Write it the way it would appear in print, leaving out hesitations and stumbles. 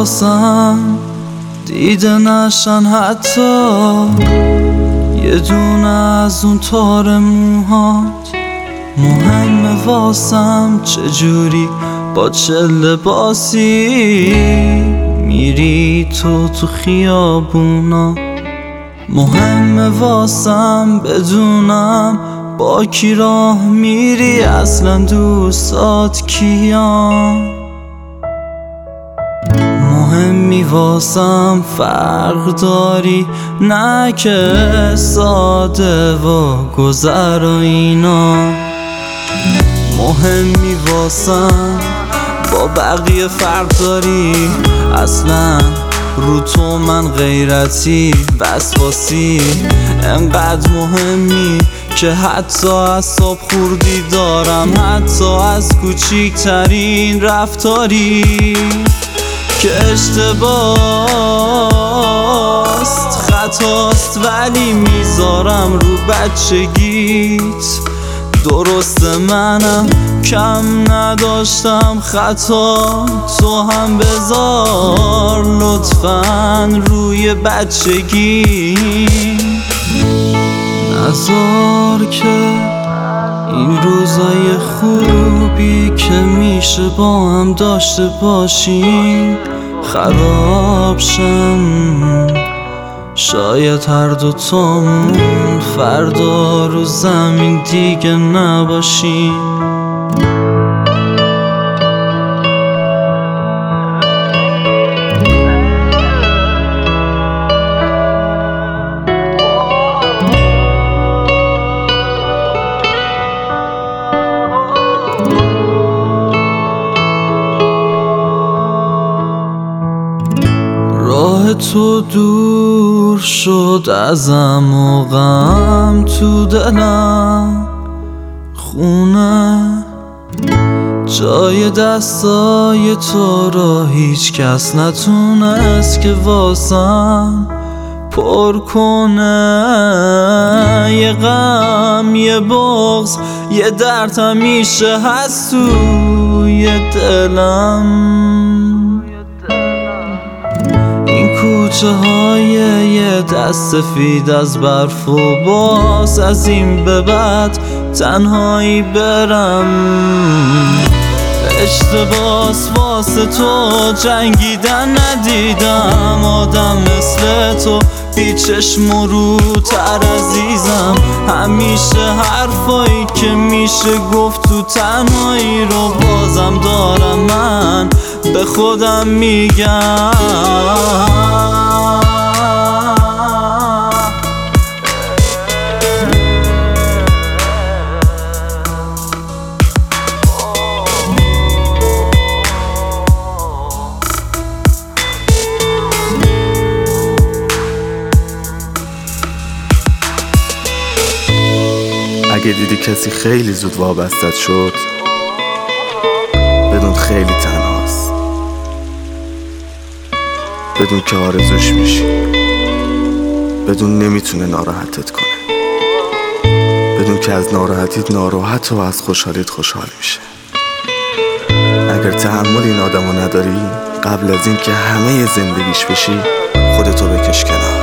واسم دیده نشن حتی یه دونه از اون تار موهات. مهمه واسم چجوری با چه لباسی میری تو خیابونا. مهمه واسم بدونم با کی راه میری، اصلا دوستات کیان. مهمی واسم فرق داری، نه که ساده و گذر و اینا. مهمی واسم با بقیه فرق داری، اصلا رو تو من غیرتی وسواسی. انقدر مهمی که حتی از صبح خوردی دارم، حتی از کوچیکترین رفتاری که اشتباست خطاست، ولی میذارم رو بچگیت. درسته منم کم نداشتم خطا، تو هم بذار لطفاً روی بچگی. نذار که این روزای خوبی که میشه با هم داشته باشیم خراب شن. شاید هر دوتامون فردا رو زمین دیگه نباشیم. راه تو دور شد ازم و غم تو دلم خونه. جای دستای تو را هیچ کس نتونست که واسم پر کنه. یه غم، یه بغض، یه درد همیشه هست توی دلم. کوچه های یه دست سفید از برف و باز از این به بعد تنهایی برم. اشتباس واسه تو جنگیدن ندیدم، آدم مثل تو بی چشم و روتر عزیزم. همیشه حرفایی که میشه گفت تو تنهایی رو بازم دارم من به خودم میگم. اگه دیدی کسی خیلی زود وابستت شد بدون خیلی تنهاست، بدون که آرزوش میشی، بدون نمیتونه ناراحتت کنه، بدون که از ناراحتیت ناراحت و از خوشحالیت خوشحال میشه. اگر تحمل این آدمو نداری قبل از این که همه زندگیش بشی خودتو بکش کنار.